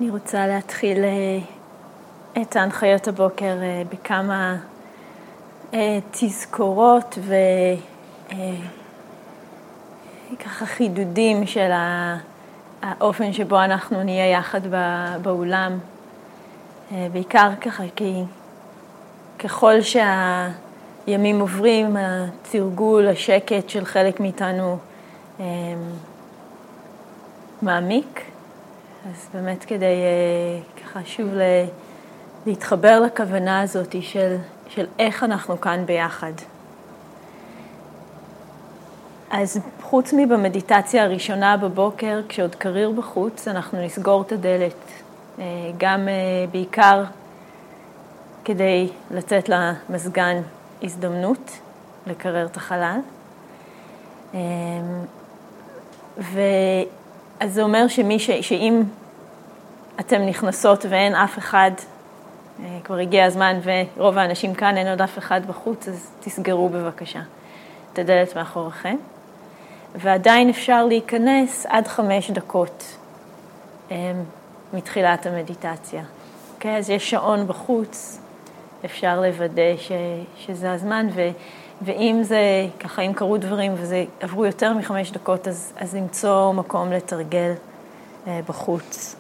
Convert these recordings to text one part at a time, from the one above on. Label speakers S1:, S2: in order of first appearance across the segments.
S1: אני רוצה להתחיל את ההנחיות הבוקר בכמה תזכורות וככה חידודים של האופן שבו אנחנו נהיה יחד באולם. בעיקר ככה כי ככל שהימים עוברים, התרגול, השקט של חלק מאיתנו מעמיק. אז באמת כדי ככה שוב להתחבר לכוונה הזאת של איך אנחנו כאן ביחד. אז חוץ מבמדיטציה הראשונה בבוקר, כשעוד קריר בחוץ, אנחנו נסגור את הדלת. גם בעיקר כדי לתת למזגן הזדמנות לקרר את החלל. אז זה אומר שאם אתם נכנסות ואין אף אחד, כבר הגיע הזמן ורוב האנשים כאן, אין עוד אף אחד בחוץ, אז תסגרו בבקשה את הדלת מאחוריכם. ועדיין אפשר להיכנס עד 5 דקות מתחילת המדיטציה. אוקיי? אז יש שעון בחוץ, אפשר לוודא שזה הזמן, ואם זה, ככה, אם קרו דברים וזה עברו יותר מ5 דקות, אז למצוא מקום לתרגל בחוץ.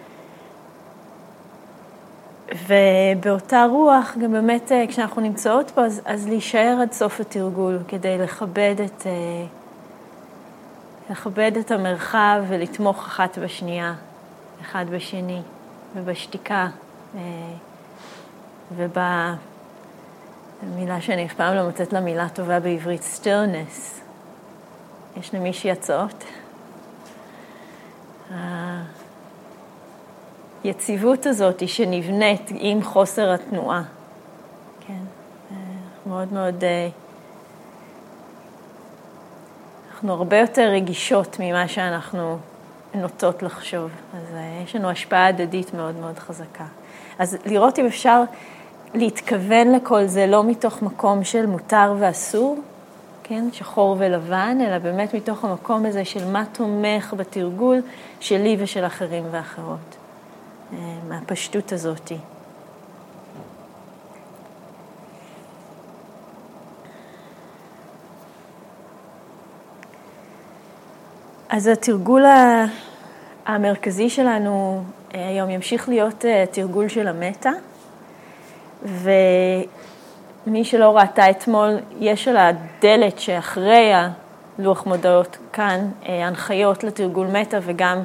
S1: ובאותה רוח, גם באמת כשאנחנו נמצאות פה, אז להישאר עד סוף התרגול, כדי לכבד את המרחב ולתמוך אחת בשנייה, אחד בשני, ובשתיקה, ובמילה שאני אף פעם לא מוצאת לה מילה טובה בעברית, stillness. יש למישהי הצעות? היציבות הזאת שנבנית עם חוסר התנועה. כן, מאוד מאוד, אנחנו הרבה יותר רגישות ממה שאנחנו נוטות לחשוב. אז יש לנו השפעה הדדית מאוד מאוד חזקה. אז לראות אם אפשר להתכוון לכל זה לא מתוך מקום של מותר ואסור, כן, שחור ולבן, אלא באמת מתוך המקום הזה של מה תומך בתרגול שלי ושל אחרים ואחרות. מהפשטות הזאת. אז התרגול המרכזי שלנו היום ימשיך להיות תרגול של המטה, ומי שלא ראתה אתמול, יש על הדלת שאחרי הלוח מודעות כאן הנחיות לתרגול מטה וגם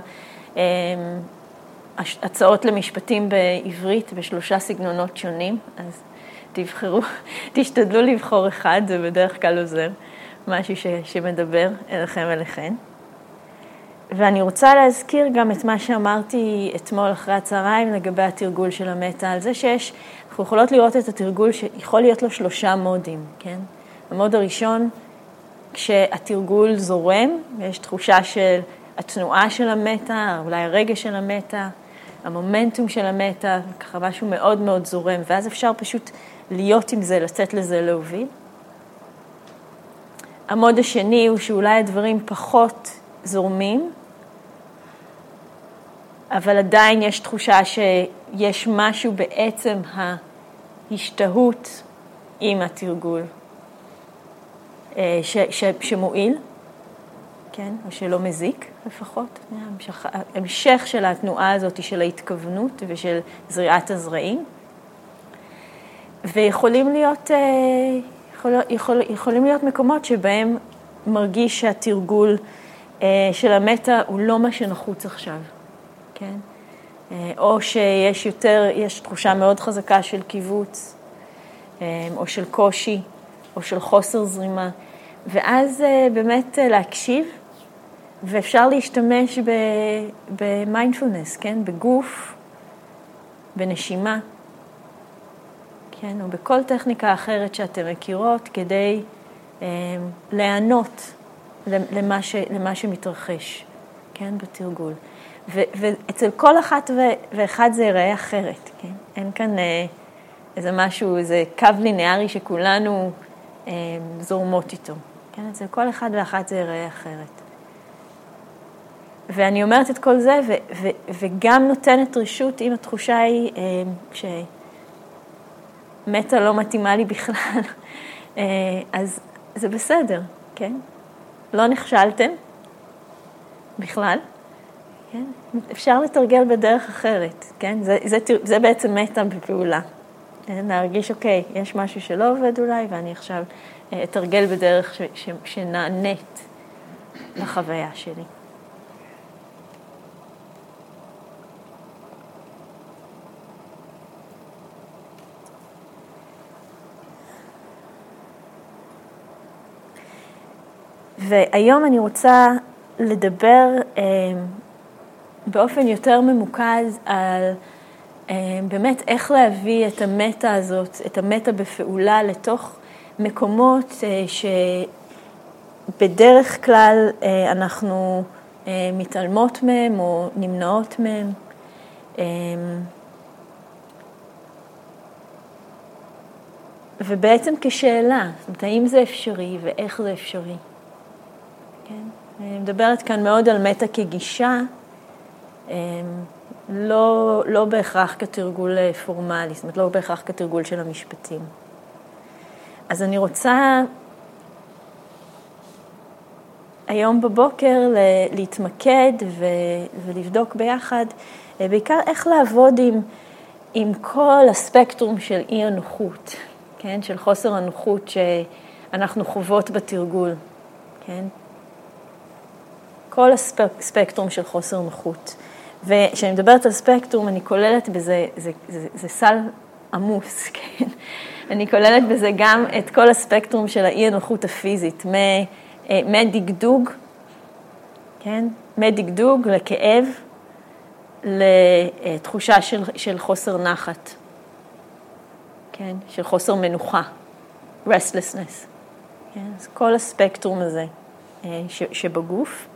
S1: הצעות למשפטים בעברית ב3 סגנונות שונים, אז תשתדלו לבחור אחד, זה בדרך כלל עוזר, משהו שמדבר אליכן. ואני רוצה להזכיר גם את מה שאמרתי אתמול אחרי הצהריים לגבי התרגול של המטה, על זה אנחנו יכולות לראות את התרגול שיכול להיות לו 3 מודים, כן? המוד הראשון, כשהתרגול זורם, ויש תחושה של התנועה של המטה, אולי הרגש של המטה, המומנטום של המטה, ככה משהו מאוד מאוד זורם, ואז אפשר פשוט להיות עם זה, לתת לזה להוביל. המוד השני הוא שאולי הדברים פחות זורמים, אבל עדיין יש תחושה שיש משהו בעצם ההשתהות עם התרגול שמועיל, כן? או שלא מזיק לפחות. המשך של התנועה הזאת של ההתכוונות ושל זריעת הזרעים. ויכולים להיות מקומות שבהם מרגיש שהתרגול של המטה הוא לא מה שנחוץ עכשיו, כן? או יש תחושה מאוד חזקה של קיבוץ, או של קושי, או של חוסר זרימה. ואז באמת להקשיב, ואפשר להשתמש במיינדפולנס, כן? בגוף, בנשימה, כן? או בכל טכניקה אחרת שאתם מכירות, כדי לענות למה שמתרחש, כן? בתרגול. ואצל כל אחת ואחד זה ייראה אחרת, כן? אין כאן איזה משהו, איזה קו ליניארי שכולנו זורמות איתו, כן? אצל כל אחד ואחת זה ייראה אחרת. ואני אומרת את כל זה, וגם נותנת רשות, אם התחושה היא שמטה לא מתאימה לי בכלל, אז זה בסדר, כן? לא נכשלתם בכלל, כן? אפשר לתרגל בדרך אחרת, כן? זה בעצם מטה בפעולה. להרגיש, אוקיי, יש משהו שלא עובד אולי, ואני עכשיו אתרגל בדרך שנענית לחוויה שלי. והיום אני רוצה לדבר באופן יותר ממוקד על באמת איך להביא את המטה הזאת, את המטה בפעולה לתוך מקומות שבדרך כלל אנחנו מתעלמות מהם או נמנעות מהם. ובעצם כשאלה, זאת אומרת, האם זה אפשרי ואיך זה אפשרי? כן? אני מדברת כאן מאוד על מטה כגישה, לא בהכרח כתרגול פורמלי, זאת אומרת, לא בהכרח כתרגול של המשפטים. אז אני רוצה היום בבוקר להתמקד ולבדוק ביחד, בעיקר איך לעבוד עם כל הספקטרום של אי הנוחות, כן? של חוסר הנוחות שאנחנו חוות בתרגול, כן? כל הספקטרום של חוסר נוחות. וכשאני מדברת על ספקטרום, אני כוללת בזה, זה סל עמוס, כן? אני כוללת בזה גם את כל הספקטרום של האי הנוחות הפיזית, מדגדוג, כן? מדגדוג לכאב, לתחושה של חוסר נחת, כן? של חוסר מנוחה, restlessness. כן? אז כל הספקטרום הזה שבגוף,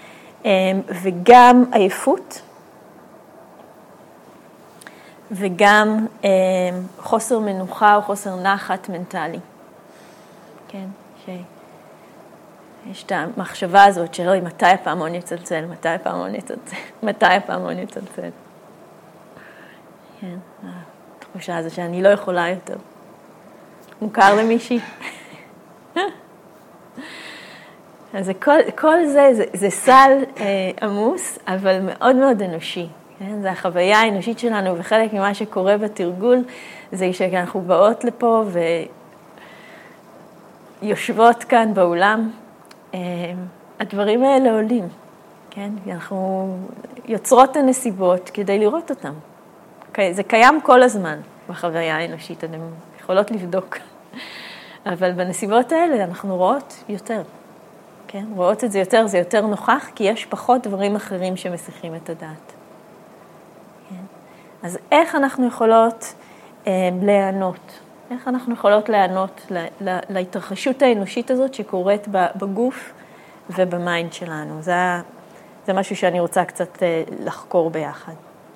S1: וגם עייפות, וגם חוסר מנוחה או חוסר נחת מנטלי. כן? יש את המחשבה הזאת של מתי הפעמון יצלצל, מתי הפעמון יצלצל, מתי הפעמון יצלצל. כן, התחושה הזו שאני לא יכולה יותר. מוכר למישהי? אז כל זה סל עמוס, אבל מאוד מאוד אנושי. כן? זה החוויה האנושית שלנו, וחלק ממה שקורה בתרגול, זה שאנחנו באות לפה ויושבות כאן באולם, הדברים האלה עולים, כן? אנחנו יוצרות את הנסיבות כדי לראות אותם. זה קיים כל הזמן בחוויה האנושית, אתם יכולות לבדוק. אבל בנסיבות האלה אנחנו רואות יותר. כן? רואות את זה יותר, זה יותר נוכח, כי יש פחות דברים אחרים שמסיחים את הדעת. כן? אז איך אנחנו יכולות להיענות? איך אנחנו יכולות להיענות להתרחשות האנושית הזאת שקורית בגוף ובמיינד שלנו? זה משהו שאני רוצה קצת לחקור ביחד.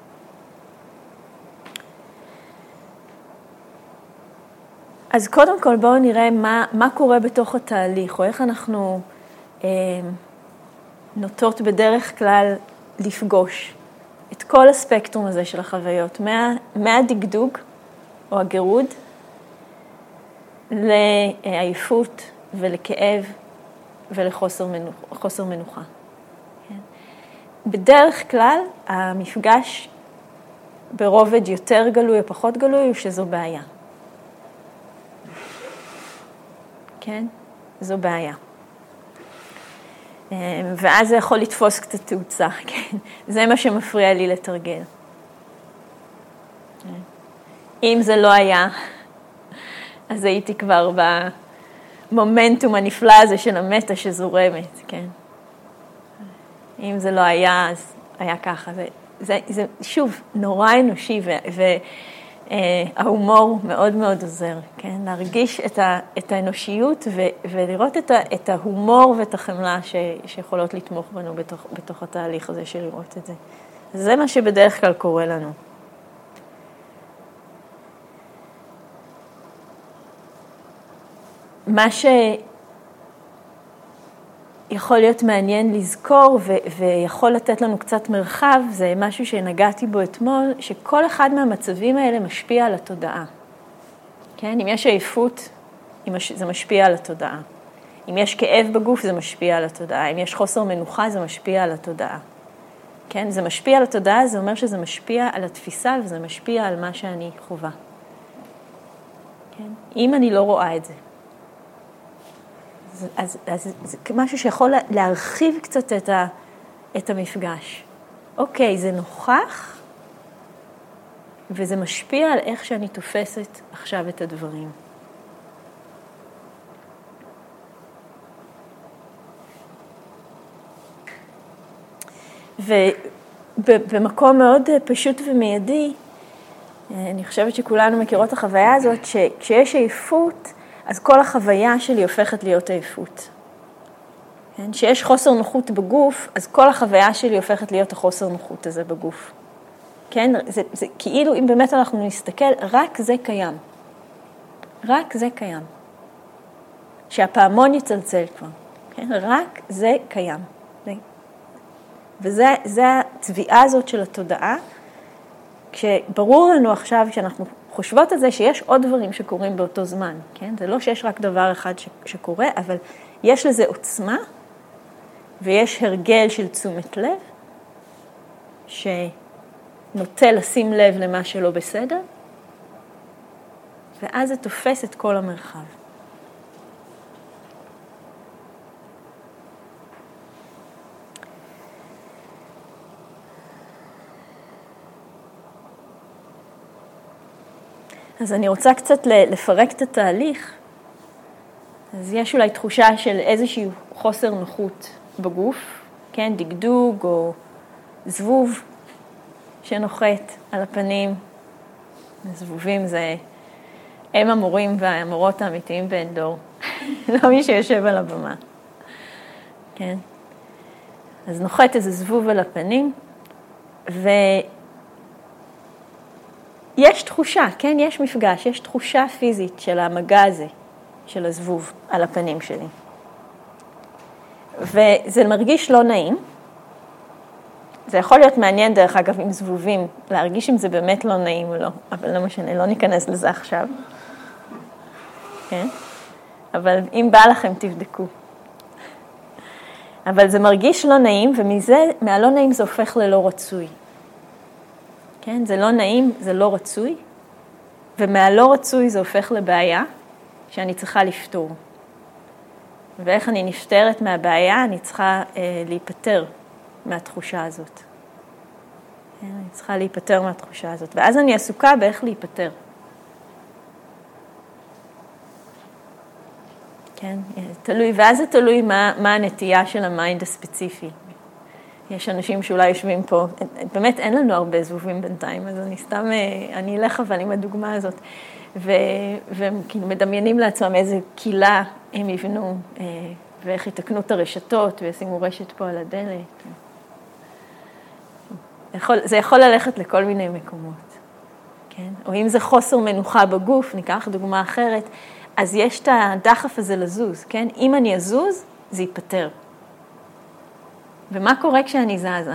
S1: אז קודם כל בואו נראה מה קורה בתוך התהליך, או איך אנחנו נוטות בדרך כלל לפגוש את כל הספקטרום הזה של החוויות, מהדגדוג או הגירוד, לעייפות ולכאב ולחוסר מנוחה. כן? בדרך כלל המפגש ברובד יותר גלוי או פחות גלוי הוא שזו בעיה. כן? זו בעיה. ואז זה יכול לתפוס קצת תאוצה, כן? זה מה שמפריע לי לתרגל. אם זה לא היה, אז הייתי כבר במומנטום הנפלא הזה של המטה שזורמת, כן? אם זה לא היה, אז היה ככה. זה שוב, נורא אנושי, וההומור מאוד מאוד עוזר, כן? להרגיש את האנושיות ולראות את ההומור ואת החמלה שיכולות לתמוך בנו בתוך התהליך הזה של לראות את זה. זה מה שבדרך כלל קורה לנו. מה יכול להיות מעניין לזכור ויכול לתת לנו קצת מרחב, זה משהו שנגעתי בו אתמול, שכל אחד מהמצבים האלה משפיע על התודעה. כן? אם יש עייפות, זה משפיע על התודעה. אם יש כאב בגוף, זה משפיע על התודעה. אם יש חוסר מנוחה, זה משפיע על התודעה. כן? זה משפיע על התודעה, זה אומר שזה משפיע על התפיסה, וזה משפיע על מה שאני חווה. כן? אם אני לא רואה את זה. אז זה משהו שיכול להרחיב קצת את המפגש. אוקיי, זה נוכח, וזה משפיע על איך שאני תופסת עכשיו את הדברים. ובמקום מאוד פשוט ומיידי, אני חושבת שכולנו מכירות את החוויה הזאת, שכשיש עייפות, אז כל החוויה שלי הופכת להיות עייפות. כן? שיש חוסר נוחות בגוף, אז כל החוויה שלי הופכת להיות החוסר נוחות הזה בגוף. כן? זה כאילו אם באמת אנחנו נסתכל, רק זה קיים. רק זה קיים. שהפעמון יצלצל כבר. כן? רק זה קיים. וזה התביעה הזאת של התודעה, כשברור לנו עכשיו שאנחנו חושבות על זה שיש עוד דברים שקורים באותו זמן, כן? זה לא שיש רק דבר אחד שקורה, אבל יש לזה עוצמה, ויש הרגל של תשומת לב, שנוטה לשים לב למה שלא בסדר, ואז זה תופס את כל המרחב. אז אני רוצה קצת לפרק את התהליך. אז יש אולי תחושה של איזושהי חוסר נוחות בגוף, כן, דגדוג או זבוב שנוחת על הפנים. זבובים זה הם המורים והמורות האמיתיים בעין דור, לא מי שיושב על הבמה. כן. אז נוחת איזה זבוב על הפנים, יש תחושה, כן, יש מפגש, יש תחושה פיזית של המגע הזה, של הזבוב על הפנים שלי. וזה מרגיש לא נעים. זה יכול להיות מעניין דרך אגב עם זבובים, להרגיש אם זה באמת לא נעים או לא, אבל לא משנה, לא ניכנס לזה עכשיו. כן? אבל אם בא לכם תבדקו. אבל זה מרגיש לא נעים, מהלא נעים זה הופך ללא רצוי. כן, זה לא נעים, זה לא רצוי, ומהלא רצוי זה הופך לבעיה שאני צריכה לפתור. ואיך אני נפטרת מהבעיה, אני צריכה להיפטר מהתחושה הזאת. כן, אני צריכה להיפטר מהתחושה הזאת, ואז אני עסוקה באיך להיפטר. כן, תלוי, ואז זה תלוי מה הנטייה של המיינד הספציפי. יש אנשים שאולי יושבים פה, באמת אין לנו הרבה זבובים בינתיים, אז אני אלך אבל עם הדוגמה הזאת, והם כאילו מדמיינים לעצמם איזה קילה הם יבנו, ואיך יתקנו את הרשתות, וישימו רשת פה על הדלת. זה יכול ללכת לכל מיני מקומות, כן? או אם זה חוסר מנוחה בגוף, ניקח דוגמה אחרת, אז יש את הדחף הזה לזוז, כן? אם אני אזוז, זה ייפטר. ומה קורה כשאני זזה?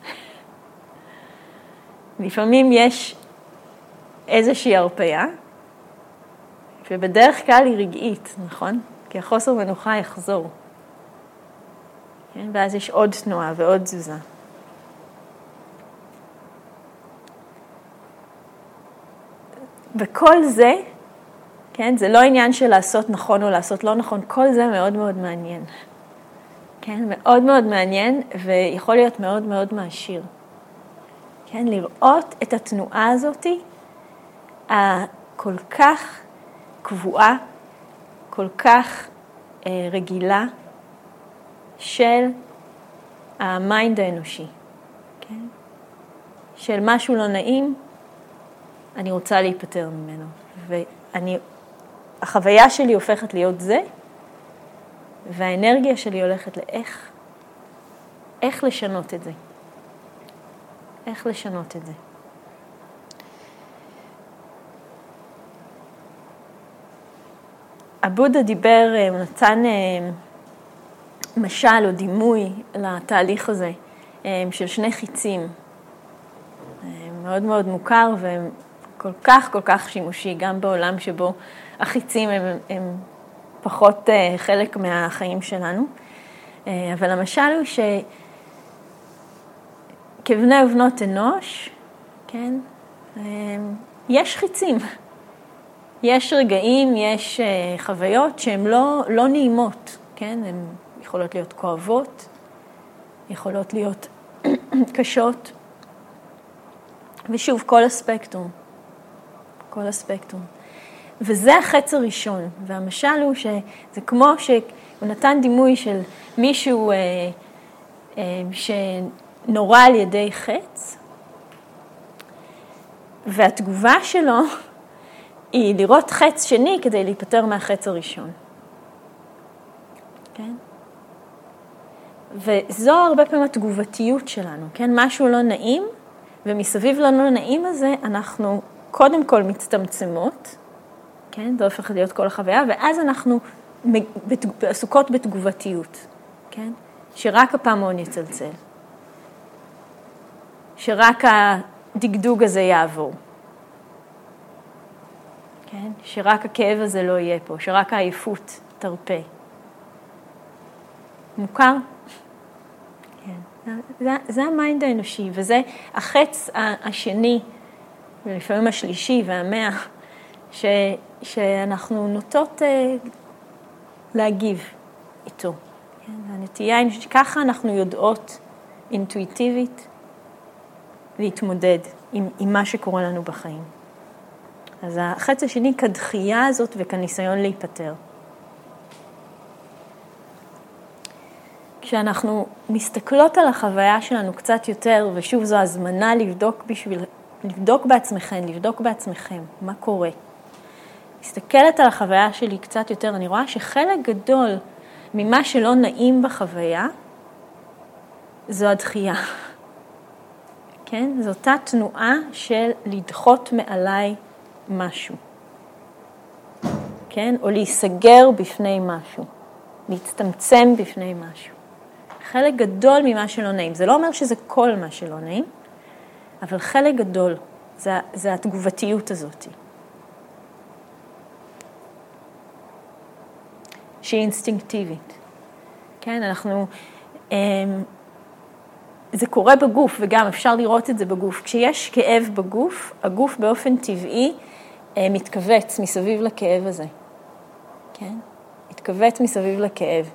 S1: לפעמים יש איזושהי הרפיה, ובדרך כלל היא רגעית, נכון? כי החוסר מנוחה יחזור. כן? ואז יש עוד תנועה ועוד תזוזה. וכל זה, כן? זה לא עניין של לעשות נכון או לעשות לא נכון, כל זה מאוד מאוד מעניין. כן, מאוד מאוד מעניין, ויכול להיות מאוד מאוד מעשיר. כן, לראות את התנועה הזאת, הכל כך קבועה, כל כך רגילה, של המיינד האנושי. כן? של משהו לא נעים, אני רוצה להיפטר ממנו. החוויה שלי הופכת להיות זה, והאנרגיה שלי הולכת איך לשנות את זה. איך לשנות את זה. הבודה דיבר, הוא נתן משל או דימוי לתהליך הזה של שני חיצים. מאוד מאוד מוכר וכל כך שימושי, גם בעולם שבו החיצים הם פחות חלק מהחיים שלנו. אבל המשל הוא שכבני ובנות אנוש, כן, יש חיצים. יש רגעים, יש חוויות שהן לא נעימות, כן? הן יכולות להיות כואבות, יכולות להיות קשות. ושוב, כל הספקטרום. וזה החץ הראשון. והמשל הוא שזה כמו שהוא נתן דימוי של מישהו שנורא על ידי חץ, והתגובה שלו היא לראות חץ שני כדי להיפטר מהחץ הראשון. כן? וזו הרבה פעמים התגובתיות שלנו, כן? משהו לא נעים, ומסביב לנו נעים הזה אנחנו קודם כל מצטמצמות, כן? זה הופך להיות כל החוויה, ואז אנחנו עסוקות בתגובתיות, כן? שרק הפעמון יצלצל. שרק הדגדוג הזה יעבור. כן? שרק הכאב הזה לא יהיה פה, שרק העייפות תרפה. מוכר? כן. זה המיינד האנושי, וזה החץ השני, ולפעמים השלישי והמאה, שאנחנו נוטות להגיב איתו. כן? הנטייה היא שככה אנחנו יודעות אינטואיטיבית להתמודד עם מה שקורה לנו בחיים. אז החץ השני כדחייה הזאת וכניסיון להיפטר. כשאנחנו מסתכלות על החוויה שלנו קצת יותר, ושוב זו הזמנה לבדוק בעצמכם מה קורה. מסתכלת על החוויה שלי קצת יותר, אני רואה שחלק גדול ממה שלא נעים בחוויה, זו הדחייה. כן? זו אותה תנועה של לדחות מעליי משהו. כן? או להיסגר בפני משהו. להצטמצם בפני משהו. חלק גדול ממה שלא נעים. זה לא אומר שזה כל מה שלא נעים, אבל חלק גדול. זה התגובתיות הזאת. שהיא אינסטינקטיבית. כן? זה קורה בגוף, וגם אפשר לראות את זה בגוף. כשיש כאב בגוף, הגוף באופן טבעי מתכווץ מסביב לכאב הזה. כן? מתכווץ מסביב לכאב.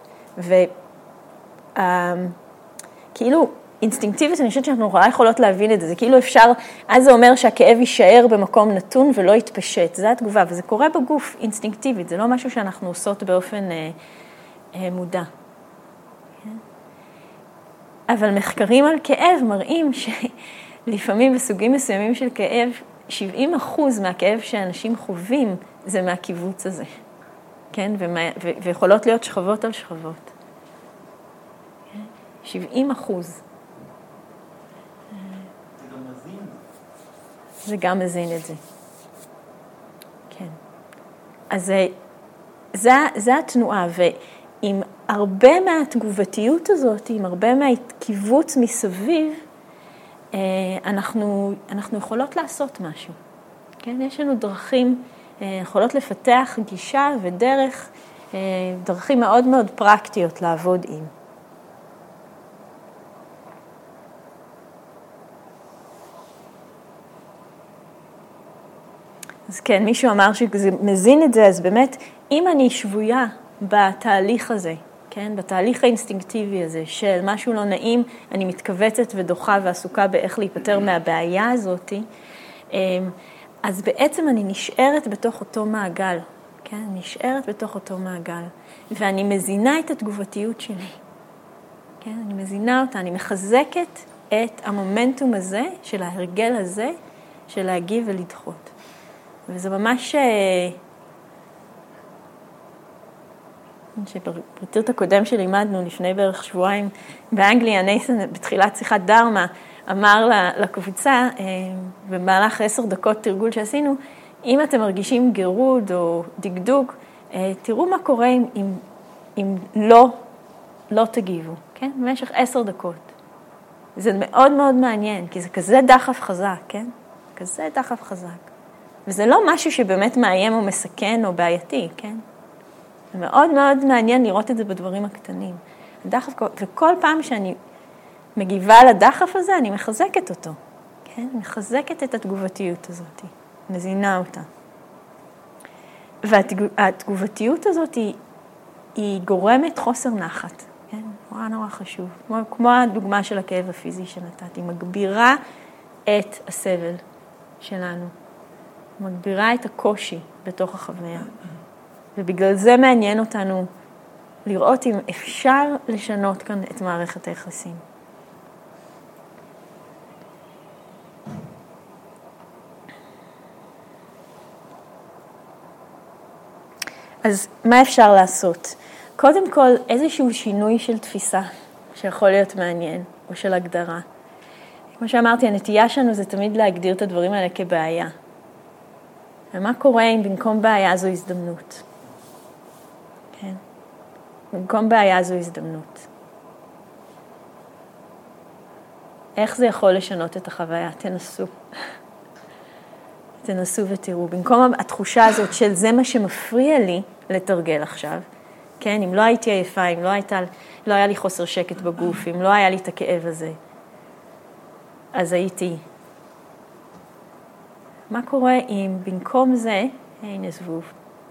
S1: וכאילו, אינסטינקטיבית, אני חושבת שאנחנו נורא יכולות להבין את זה. זה כאילו אפשר, אז זה אומר שהכאב יישאר במקום נתון ולא יתפשט. זה התגובה, וזה קורה בגוף אינסטינקטיבית. זה לא משהו שאנחנו עושות באופן מודע. אבל מחקרים על כאב מראים שלפעמים בסוגים מסוימים של כאב, 70% מהכאב שאנשים חווים זה מהקיבוץ הזה. כן? ויכולות להיות שכבות על שכבות. 70%. זה
S2: גם מזין.
S1: זה גם מזין את זה. כן. אז זה התנועה, ועם הרבה מהתגובתיות הזאת, עם הרבה מהקיבוץ מסביב, אנחנו יכולות לעשות משהו. כן? יש לנו דרכים, יכולות לפתח גישה ודרך, דרכים מאוד מאוד פרקטיות לעבוד עם. אז כן, מישהו אמר שזה מזין את זה, אז באמת, אם אני שבויה בתהליך הזה, כן, בתהליך האינסטינקטיבי הזה, של משהו לא נעים, אני מתכווצת ודוחה ועסוקה באיך להיפטר מהבעיה הזאת, אז בעצם אני נשארת בתוך אותו מעגל, כן, נשארת בתוך אותו מעגל, ואני מזינה את התגובתיות שלי, כן, אני מזינה אותה, אני מחזקת את המומנטום הזה, של ההרגל הזה, של להגיב ולדחות. וזה ממש, שבפרטיות הקודם שלימדנו לפני בערך שבועיים באנגליה, נייסן בתחילת שיחת דרמה אמר לקבוצה, במהלך 10 דקות תרגול שעשינו, אם אתם מרגישים גירוד או דגדוג, תראו מה קורה אם לא לא תגיבו, כן? במשך 10 דקות. זה מאוד מאוד מעניין, כי זה כזה דחף חזק, כן? כזה דחף חזק. וזה לא משהו שבאמת מאיים או מסכן או בעייתי, כן? זה מאוד מאוד מעניין לראות את זה בדברים הקטנים. הדחף, וכל פעם שאני מגיבה לדחף הזה, אני מחזקת אותו, כן? מחזקת את התגובתיות הזאת, מזינה אותה. והתגובתיות הזאת היא גורמת חוסר נחת, כן? נורא חשוב. כמו הדוגמה של הכאב הפיזי שנתתי, היא מגבירה את הסבל שלנו, מגבירה את הקושי בתוך החוויה. ובגלל זה מעניין אותנו לראות אם אפשר לשנות כאן את מערכת היחסים. אז מה אפשר לעשות? קודם כל, איזשהו שינוי של תפיסה שיכול להיות מעניין, או של הגדרה. כמו שאמרתי, הנטייה שלנו זה תמיד להגדיר את הדברים האלה כבעיה. ומה קורה אם במקום בעיה זו הזדמנות? כן. במקום בעיה זו הזדמנות. איך זה יכול לשנות את החוויה? תנסו. תנסו ותראו. במקום התחושה הזאת של זה מה שמפריע לי לתרגל עכשיו, כן, אם לא הייתי עייפה, אם לא היה לי חוסר שקט בגוף, אם לא היה לי את הכאב הזה, אז הייתי. מה קורה אם במקום זה, הנה זבוב,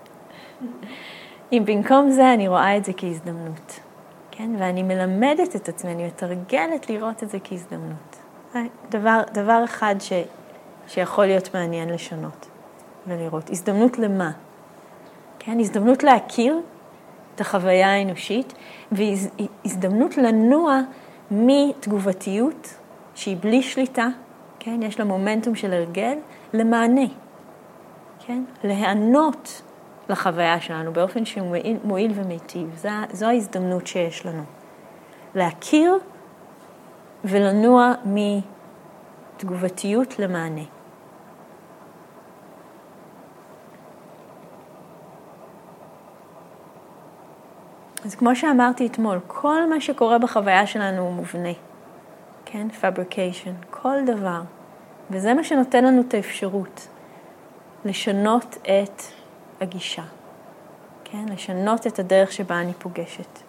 S1: אם במקום זה אני רואה את זה כהזדמנות, כן, ואני מלמדת את עצמי, אני מתרגלת לראות את זה כהזדמנות. דבר אחד שיכול להיות מעניין לשנות ולראות. הזדמנות למה? כן, הזדמנות להכיר את החוויה האנושית, והזדמנות לנוע מתגובתיות שהיא בלי שליטה, כן, יש לה מומנטום של הרגל, למענה, כן, להיענות לחוויה שלנו באופן שהוא מועיל ומיטיב. זו ההזדמנות שיש לנו. להכיר ולנוע מתגובתיות למענה. אז כמו שאמרתי אתמול, כל מה שקורה בחוויה שלנו הוא מובנה. כן? Fabrication, כל דבר. וזה מה שנותן לנו את האפשרות לשנות את הגישה. כן? לשנות את הדרך שבה אני פוגשת.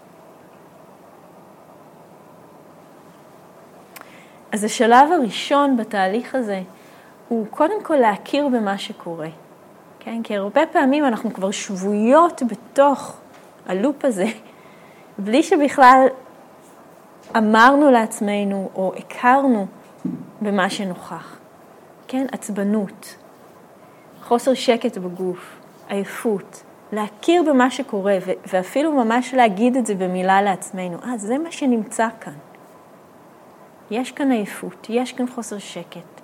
S1: אז השלב הראשון בתהליך הזה הוא קודם כל להכיר במה שקורה. כן? כי הרבה פעמים אנחנו כבר שבויות בתוך הלופ הזה, בלי שבכלל אמרנו לעצמנו או הכרנו במה שנוכח. כן? עצבנות, חוסר שקט בגוף, עייפות, להכיר במה שקורה ואפילו ממש להגיד את זה במילה לעצמנו. זה מה שנמצא כאן. יש כאן עייפות, יש כאן חוסר שקט.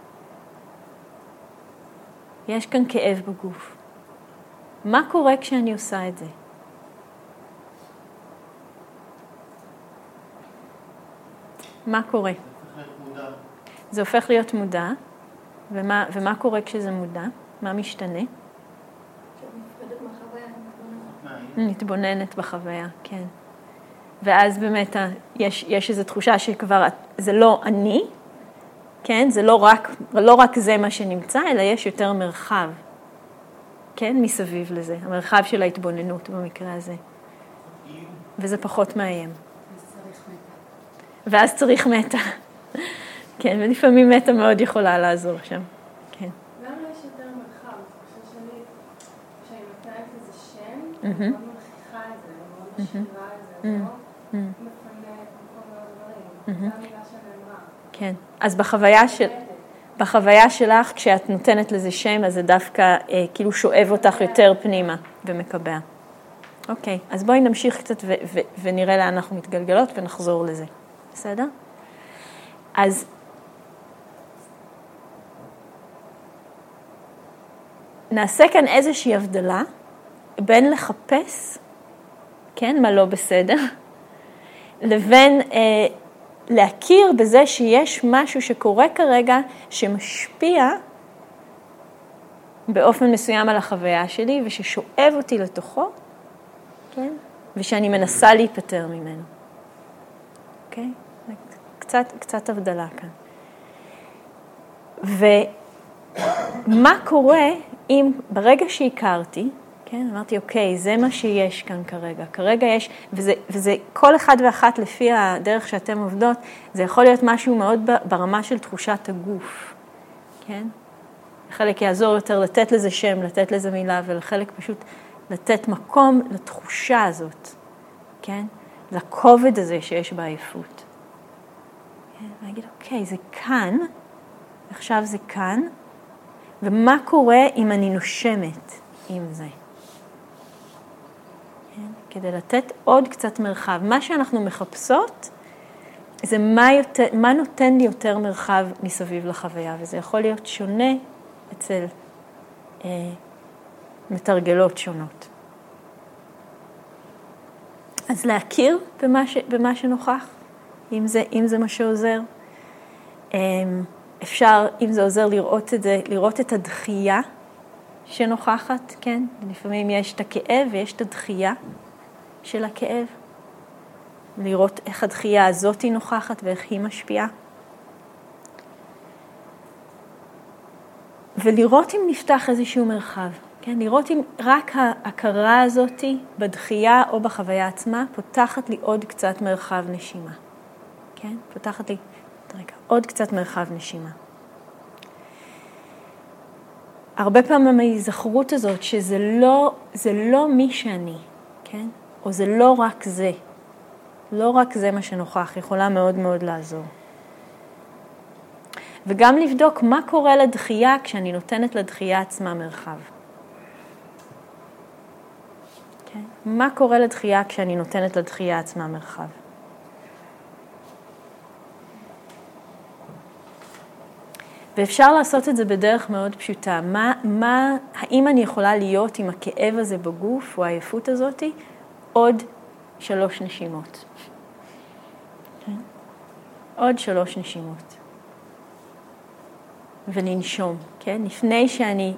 S1: יש כאן כאב בגוף. מה קורה כשאני עושה את זה? מה קורה? זה הופך להיות מודע. ומה קורה כשזה מודע? מה משתנה? מתבוננת בחוויה, כן. ואז באמת יש איזו תחושה שכבר זה לא אני, כן? זה לא רק זה מה שנמצא, אלא יש יותר מרחב, כן? מסביב לזה, המרחב של ההתבוננות במקרה הזה. וזה פחות מאיים. ואז צריך מטה. כן, ולפעמים מטה מאוד יכולה לעזור שם. כן.
S3: למה יש יותר מרחב? אני חושבת שאני נותנת לזה שם, אני מאוד מלכיחה את זה, אני מאוד משאירה את זה, אני מאוד מפנה מכל מיני דברים. זה המילה שנאמרה.
S1: כן, אז בחוויה שלך, כשאת נותנת לזה שם, אז זה דווקא כאילו שואב אותך יותר פנימה ומקבע. אוקיי, אז בואי נמשיך קצת ונראה לאן אנחנו מתגלגלות ונחזור לזה. בסדר? אז נעשה כאן איזושהי הבדלה בין לחפש, כן, מה לא בסדר, לבין להכיר בזה שיש משהו שקורה כרגע שמשפיע באופן מסוים על החוויה שלי וששואב אותי לתוכו, כן? ושאני מנסה להיפטר ממנו. אוקיי? קצת הבדלה כאן. ומה קורה אם ברגע שהכרתי, כן, אמרתי, אוקיי, זה מה שיש כאן כרגע. כרגע יש, וזה כל אחד ואחת לפי הדרך שאתם עובדות, זה יכול להיות משהו מאוד ברמה של תחושת הגוף, כן? לחלק יעזור יותר לתת לזה שם, לתת לזה מילה, ולחלק פשוט לתת מקום לתחושה הזאת, כן? לכובד הזה שיש בעייפות. כן? להגיד, אוקיי, זה כאן, עכשיו זה כאן, ומה קורה אם אני נושמת עם זה? כדי לתת עוד קצת מרחב. מה שאנחנו מחפשות, זה מה נותן לי יותר מרחב מסביב לחוויה, וזה יכול להיות שונה אצל מתרגלות שונות. אז להכיר במה שנוכח, אם זה מה שעוזר. אפשר, אם זה עוזר, לראות את הדחייה שנוכחת, כן? לפעמים יש את הכאב ויש את הדחייה של הכאב. לראות איך הדחייה הזאת היא נוכחת ואיך היא משפיעה. ולראות אם נפתח איזשהו מרחב. כן? לראות אם רק ההכרה הזאת בדחייה או בחוויה עצמה פותחת לי עוד קצת מרחב נשימה. כן? פותחת לי עוד קצת מרחב נשימה. הרבה פעמים ההיזכרות הזאת שזה לא מי שאני, כן? או זה לא רק זה. לא רק זה מה שנוכח, יכולה מאוד מאוד לעזור. וגם לבדוק מה קורה לדחייה כשאני נותנת לדחייה עצמה מרחב. כן? מה קורה לדחייה כשאני נותנת לדחייה עצמה מרחב? ואפשר לעשות את זה בדרך מאוד פשוטה. האם אני יכולה להיות עם הכאב הזה בגוף או העייפות הזאת עוד 3 נשימות? כן? עוד 3 נשימות. ולנשום, כן? לפני שאני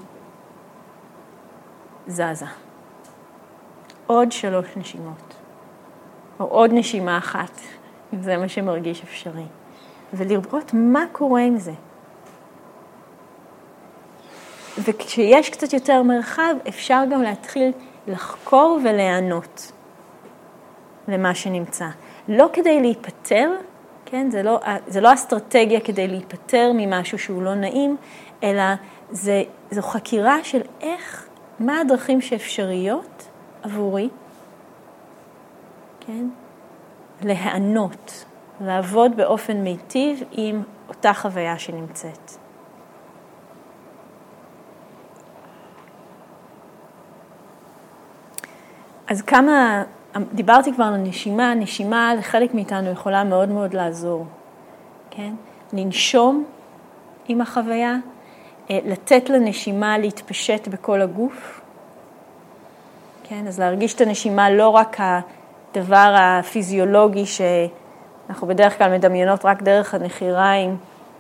S1: זזה. עוד 3 נשימות. או עוד נשימה אחת, אם זה מה שמרגיש אפשרי. ולראות מה קורה עם זה. וכשיש קצת יותר מרחב, אפשר גם להתחיל לחקור ולענות למה שנמצא. לא כדי להיפטר, כן? זה לא אסטרטגיה כדי להיפטר ממשהו שהוא לא נעים, אלא זו חקירה של מה הדרכים שאפשריות עבורי, כן? להענות, לעבוד באופן מיטיב עם אותה חוויה שנמצאת. אז דיברתי כבר על הנשימה, נשימה לחלק מאיתנו יכולה מאוד מאוד לעזור, כן? לנשום עם החוויה, לתת לנשימה להתפשט בכל הגוף, כן? אז להרגיש את הנשימה לא רק הדבר הפיזיולוגי שאנחנו בדרך כלל מדמיינות רק דרך הנחיריים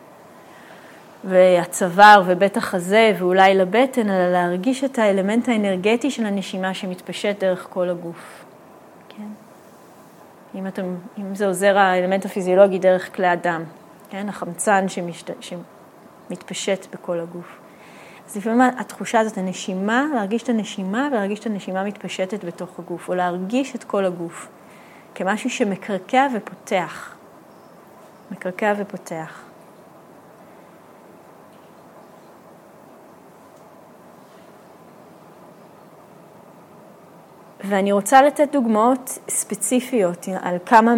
S1: והצוואר ובית החזה ואולי לבטן, אלא להרגיש את האלמנט האנרגטי של הנשימה שמתפשט דרך כל הגוף. כן? אם זה עוזר האלמנט הפיזיולוגי דרך כלי הדם, כן? החמצן שמתפשט בכל הגוף. אז לפעמים התחושה הזאת, הנשימה, להרגיש את הנשימה ולהרגיש את הנשימה מתפשטת בתוך הגוף, או להרגיש את כל הגוף, כמשהו שמקרקע ופותח. מקרקע ופותח. ואני רוצה לתת דוגמאות ספציפיות על כמה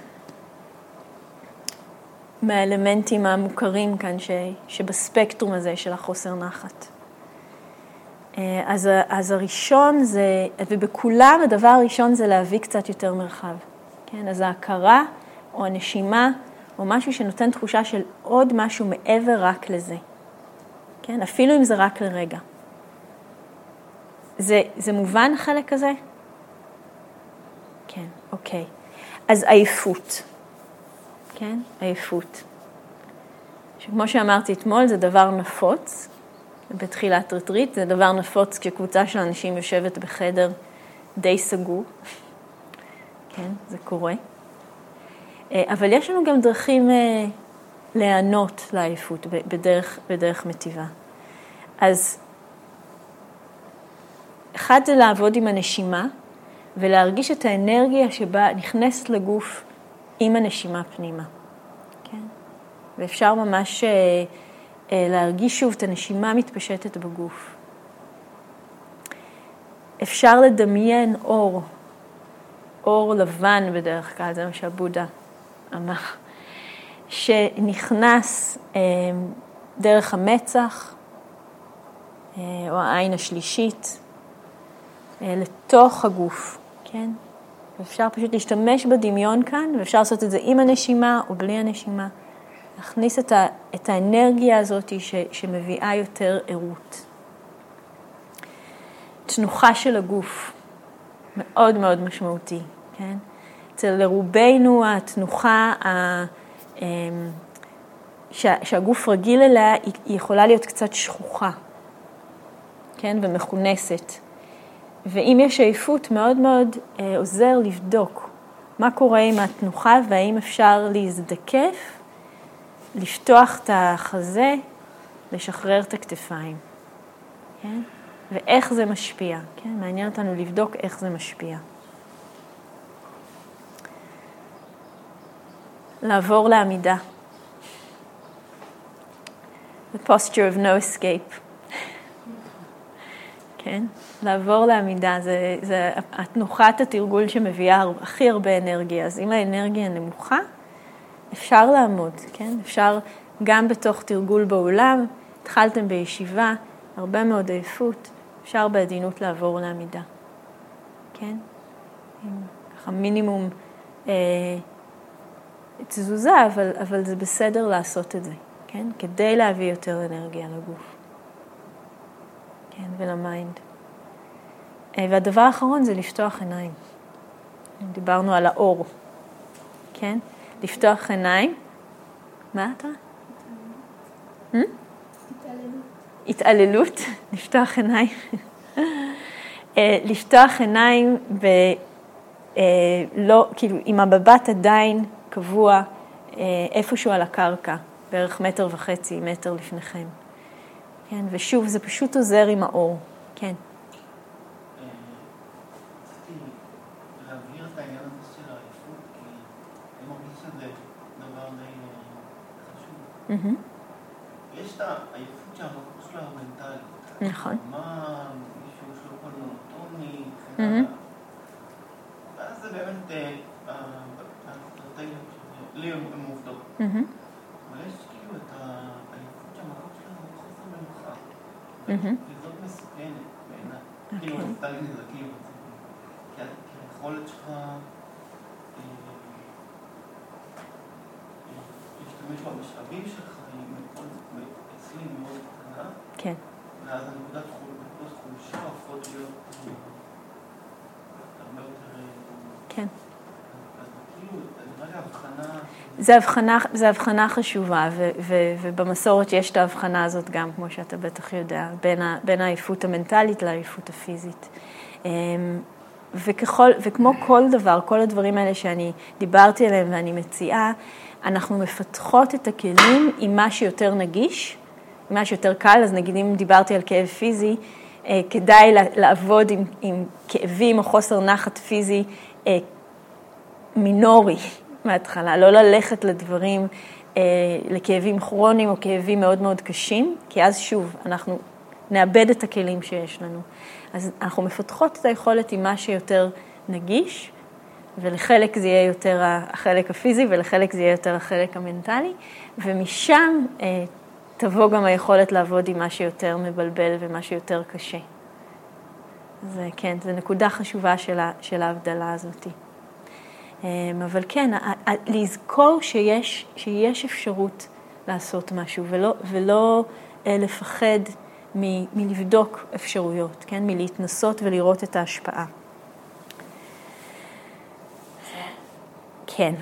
S1: מהאלמנטים המוכרים כאן שבספקטרום הזה של החוסר נחת. אז הראשון זה, ובכולם הדבר הראשון זה להביא קצת יותר מרחב. כן? אז ההכרה או הנשימה או משהו שנותן תחושה של עוד משהו מעבר רק לזה. כן? אפילו אם זה רק לרגע. זה מובן החלק הזה? כן, אוקיי. אז עייפות. כן? עייפות. שכמו שאמרתי אתמול, זה דבר נפוץ. בתחילת רטריט, זה דבר נפוץ כשקבוצה של אנשים יושבת בחדר די סגור. כן? זה קורה. אבל יש לנו גם דרכים להיענות לעייפות בדרך מטיבה. אז אחד זה לעבוד עם הנשימה, ולהרגיש את האנרגיה שבה נכנסת לגוף עם הנשימה פנימה. כן? ואפשר ממש להרגיש שוב את הנשימה מתפשטת בגוף. אפשר לדמיין אור לבן בדרך כלל, זה מה שהבודה אמר, שנכנס דרך המצח, או העין השלישית, לתוך הגוף, כן? ואפשר פשוט להשתמש בדמיון כאן, ואפשר לעשות את זה עם הנשימה או בלי הנשימה. להכניס את האנרגיה הזאת שמביאה יותר עירות. תנוחה של הגוף, מאוד מאוד משמעותי, כן? אצל רובנו התנוחה שהגוף רגיל אליה, היא יכולה להיות קצת שכוחה, כן? ומכונסת. ואם יש עייפות, מאוד מאוד עוזר לבדוק מה קורה עם התנוחה, והאם אפשר להזדקף, לפתוח את החזה, לשחרר את הכתפיים. כן? ואיך זה משפיע. כן? מעניין אותנו לבדוק איך זה משפיע. לעבור לעמידה. The posture of no escape. כן? לעבור לעמידה, זה התנוחת התרגול שמביאה הכי הרבה אנרגיה. אז אם האנרגיה נמוכה, אפשר לעמוד, כן? אפשר גם בתוך תרגול באולם, התחלתם בישיבה, הרבה מאוד עייפות, אפשר בעדינות לעבור לעמידה. כן? עם ככה מינימום תזוזה, אבל זה בסדר לעשות את זה, כן? כדי להביא יותר אנרגיה לגוף. כן, ולמיינד. והדבר האחרון זה לפתוח עיניים. דיברנו על האור. כן? לפתוח עיניים. מה אתה? התעללות. לפתוח עיניים. לפתוח עיניים לא, כאילו, עם המבט עדיין קבוע איפשהו על הקרקע, בערך 1.5 מטר לפניכם. כן, ושוב, זה פשוט עוזר עם האור. כן.
S2: רציתי להבהיר את העניין הזה של העייפות, כי אני מרגיש שזה דבר די חשוב. יש את העייפות שהמקור שלה הוא מנטלית.
S1: נכון.
S2: מה, מישהו שהוא כל מונוטוני, ואז זה באמת, האסטרטגיות שלי הן עובדות. אבל יש כאילו את העייפות שהמקור שלה הוא חוסר במנוחה. וזאת מסוכנת בעיניי. כאילו, עשתה לי נזקים. כי היכולת שלך להשתמש במשאבים שלך היא מאוד, אצלי מאוד קטנה.
S1: כן.
S2: ואז הנקודת חולשה הופכות להיות הרבה יותר...
S1: כן.
S2: אז כאילו, אני רגע הבחנה...
S1: זה הבחנה חשובה, ובמסורת יש את ההבחנה הזאת גם, כמו שאתה בטח יודע, בין העייפות המנטלית לעייפות הפיזית. וכמו כל דבר, כל הדברים האלה שאני דיברתי עליהם ואני מציעה, אנחנו מפתחות את הכלים עם מה שיותר נגיש, עם מה שיותר קל. אז נגיד אם דיברתי על כאב פיזי, כדאי לעבוד עם כאבים או חוסר נחת פיזי מינורי מההתחלה, לא ללכת לדברים, לכאבים כרוניים או כאבים מאוד מאוד קשים, כי אז שוב אנחנו נאבד את הכלים שיש לנו. אז אנחנו מפתחות את היכולת עם מה שיותר נגיש, ולחלק זה יהיה יותר החלק הפיזי, ולחלק זה יהיה יותר החלק המנטלי, ומשם תבוא גם היכולת לעבוד עם מה שיותר מבלבל ומה שיותר קשה. אז כן, זו נקודה חשובה של ההבדלה הזאת. אבל כן, לזכור שיש אפשרות לעשות משהו, ולא לפחד מלבדוק אפשרויות, כן? מלהתנסות ולראות את ההשפעה. כן.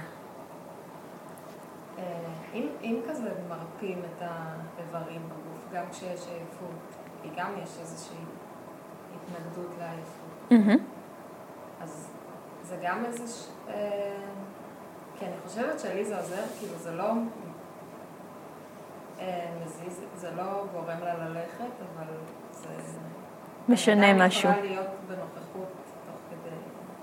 S3: אם כזה מרפאים את האיברים בגוף, גם כשיש עייפות, כי גם יש איזושהי התנגדות לעייפות. אז זה גם איזה... כי אני חושבת שלי זה עוזר, כאילו זה לא מזיז, זה לא גורם לה ללכת, אבל זה...
S1: משנה משהו.
S3: אני יכולה להיות בנוכחות תוך כדי...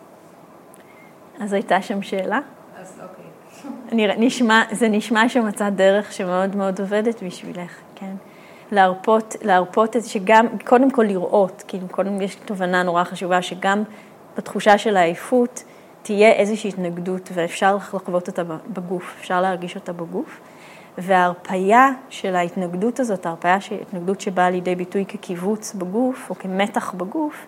S1: אז הייתה שם שאלה?
S3: אז אוקיי.
S1: זה נשמע שמצאת דרך שמאוד מאוד עובדת בשבילך, כן? להרפות את שגם, קודם כל לראות, כאילו קודם יש תובנה נורא חשובה שגם בתחושה של העייפות תהיה איזושהי התנגדות ואפשר לחוות אותה בגוף, אפשר להרגיש אותה בגוף. וההרפיה של ההתנגדות הזאת, ההתנגדות שבאה לידי ביטוי כקיבוץ בגוף או כמתח בגוף,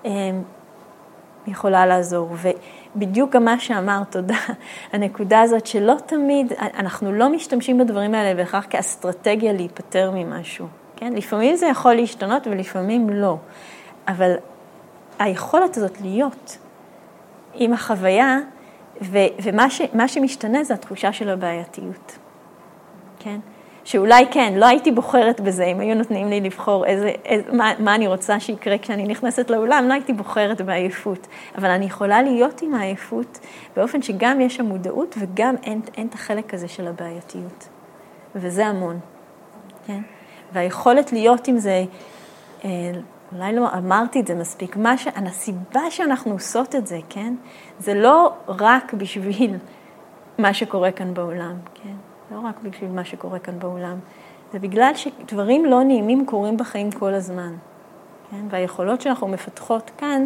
S1: יכולה לעזור. ובדיוק גם מה שאמרת, תודה, הנקודה הזאת שלא תמיד, אנחנו לא משתמשים בדברים האלה בהכרח כאסטרטגיה להיפטר ממשהו. כן? לפעמים זה יכול להשתנות ולפעמים לא. אבל היכולת הזאת להיות עם החוויה, ומה שמשתנה זה התחושה של הבעייתיות. כן? שאולי כן, לא הייתי בוחרת בזה, אם היו נותנים לי לבחור מה אני רוצה שיקרה כשאני נכנסת לאולם, לא הייתי בוחרת בעייפות. אבל אני יכולה להיות עם העייפות באופן שגם יש המודעות וגם אין את החלק הזה של הבעייתיות. וזה המון. כן? והיכולת להיות עם זה, אולי לא אמרתי את זה מספיק, הסיבה שאנחנו עושות את זה, כן? זה לא רק בשביל מה שקורה כאן בעולם, כן? לא רק בשביל מה שקורה כאן בעולם. זה בגלל שדברים לא נעימים קורים בחיים כל הזמן. כן? והיכולות שאנחנו מפתחות כאן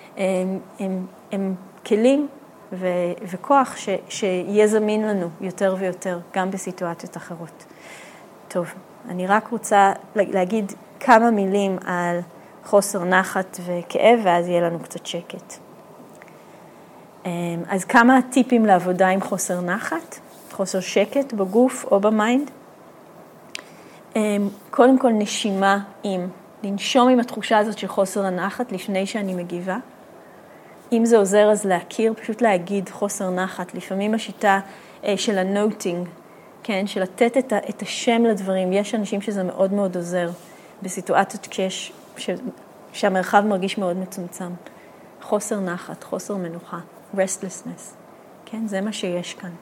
S1: הם כלים וכוח שיהיה זמין לנו יותר ויותר, גם בסיטואציות אחרות. טוב, אני רק רוצה להגיד כמה מילים על חוסר נחת וכאב, ואז יהיה לנו קצת שקט. אז כמה טיפים לעבודה עם חוסר נחת? חוסר שקט בגוף או במיינד. קודם כל נשימה לנשום עם התחושה הזאת של חוסר הנחת לפני שאני מגיבה. אם זה עוזר אז להכיר, פשוט להגיד חוסר נחת. לפעמים השיטה של הנוטינג, כן, של לתת את השם לדברים. יש אנשים שזה מאוד מאוד עוזר בסיטואציות שהמרחב מרגיש מאוד מצומצם. חוסר נחת, חוסר מנוחה, restlessness. כן, זה מה שיש כאן.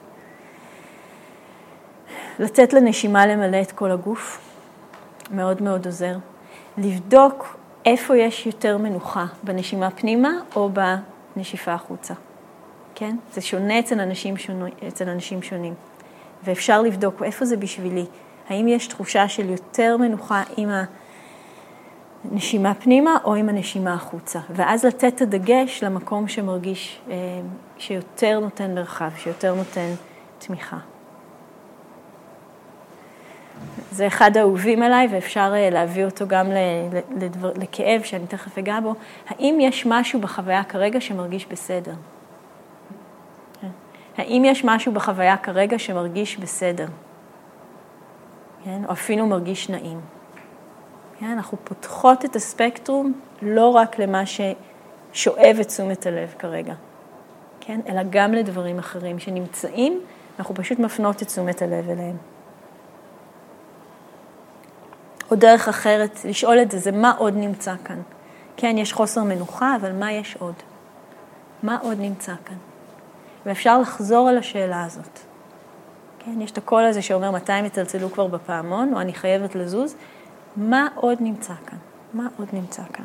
S1: לתת לנשימה למלא את כל הגוף, מאוד מאוד עוזר. לבדוק איפה יש יותר מנוחה, בנשימה פנימה או בנשיפה החוצה. כן? זה שונה אצל אנשים שונים. ואפשר לבדוק איפה זה בשבילי. האם יש תחושה של יותר מנוחה עם הנשימה פנימה או עם הנשימה החוצה. ואז לתת את הדגש למקום שמרגיש שיותר נותן מרחב, שיותר נותן תמיכה. זה אחד האהובים עליי, ואפשר להביא אותו גם לכאב, שאני תכף אגע בו. האם יש משהו בחוויה כרגע שמרגיש בסדר? האם יש משהו בחוויה כרגע שמרגיש בסדר? או אפילו מרגיש נעים? אנחנו פותחות את הספקטרום לא רק למה ששואב את תשומת הלב כרגע, אלא גם לדברים אחרים שנמצאים, אנחנו פשוט מפנות את תשומת הלב אליהם. או דרך אחרת, לשאול את זה מה עוד נמצא כאן? כן, יש חוסר מנוחה, אבל מה יש עוד? מה עוד נמצא כאן? ואפשר לחזור על השאלה הזאת. כן, יש את הקול הזה שאומר מתי הם יצלצלו כבר בפעמון, או אני חייבת לזוז. מה עוד נמצא כאן? מה עוד נמצא כאן?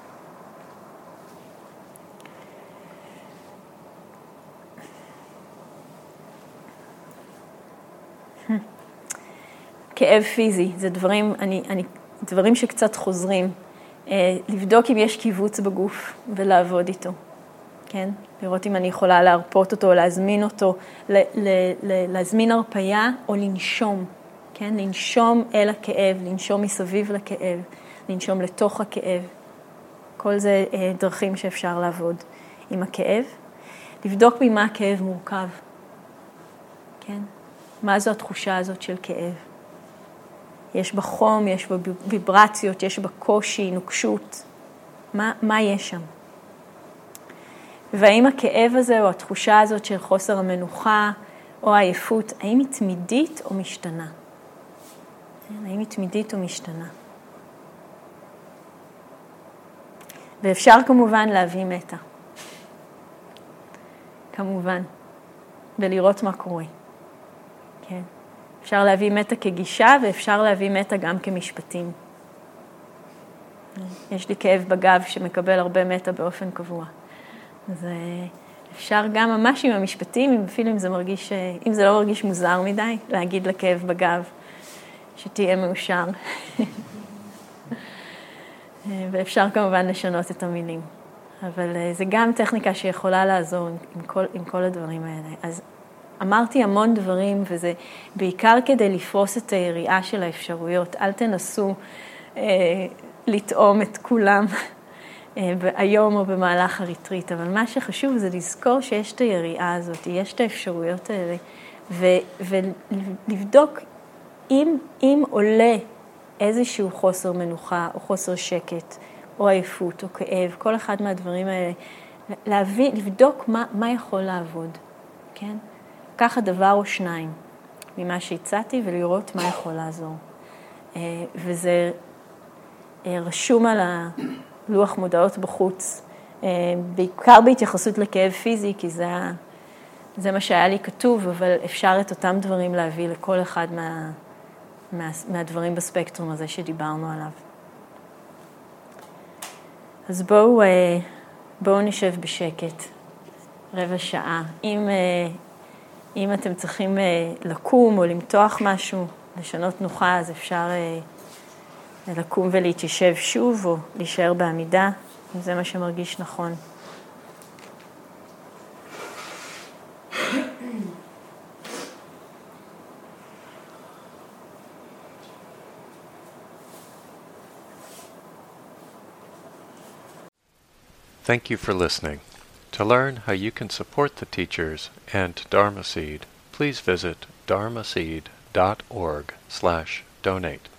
S1: כאב פיזי, זה דברים שקצת חוזרים. לבדוק אם יש קיבוץ בגוף ולעבוד איתו. כן? לראות אם אני יכולה להרפות אותו, להזמין אותו, להזמין הרפיה או לנשום. כן? לנשום אל הכאב, לנשום מסביב לכאב, לנשום לתוך הכאב. כל זה דרכים שאפשר לעבוד עם הכאב. לבדוק ממה הכאב מורכב. כן? מה זו התחושה הזאת של כאב? יש בה חום, יש בה ויברציות, יש בה קושי, נוקשות. מה יש שם? והאם הכאב הזה או התחושה הזאת של חוסר המנוחה או העייפות, האם היא תמידית או משתנה? האם היא תמידית או משתנה? ואפשר כמובן להביא מטה. כמובן, ולראות מה קורה. כן. אפשר להביא מטה כגישה, ואפשר להביא מטה גם כמשפטים. יש לי כאב בגב שמקבל הרבה מטה באופן קבוע. אז אפשר גם ממש עם המשפטים, אפילו אם זה לא מרגיש מוזר מדי, להגיד לכאב בגב שתהיה מאושר. ואפשר כמובן לשנות את המילים. אבל זה גם טכניקה שיכולה לעזור עם כל הדברים האלה. אז אמרתי המון דברים, וזה בעיקר כדי לפרוס את היריעה של האפשרויות. אל תנסו לטעום את כולם היום או במהלך הריטריט, אבל מה שחשוב זה לזכור שיש את היריעה הזאת, יש את האפשרויות האלה, ולבדוק אם עולה איזשהו חוסר מנוחה או חוסר שקט או עייפות או כאב, כל אחד מהדברים האלה, לבדוק מה יכול לעבוד, כן? ככה דבר או שניים ממה שהצעתי ולראות מה יכול לעזור. וזה רשום על הלוח מודעות בחוץ, בעיקר בהתייחסות לכאב פיזי, כי זה מה שהיה לי כתוב, אבל אפשר את אותם דברים להביא לכל אחד מהדברים בספקטרום הזה שדיברנו עליו. אז בואו נשב בשקט, רבע שעה. אם אתם צריכים לקום או למתוח משהו, לשנות תנוחה, אז אפשר לקום ולהתיישב שוב או להישאר בעמידה, אם זה מה שמרגיש נכון.
S4: Thank you for listening. To learn how you can support the teachers and Dharma Seed, please visit dharmaseed.org/donate.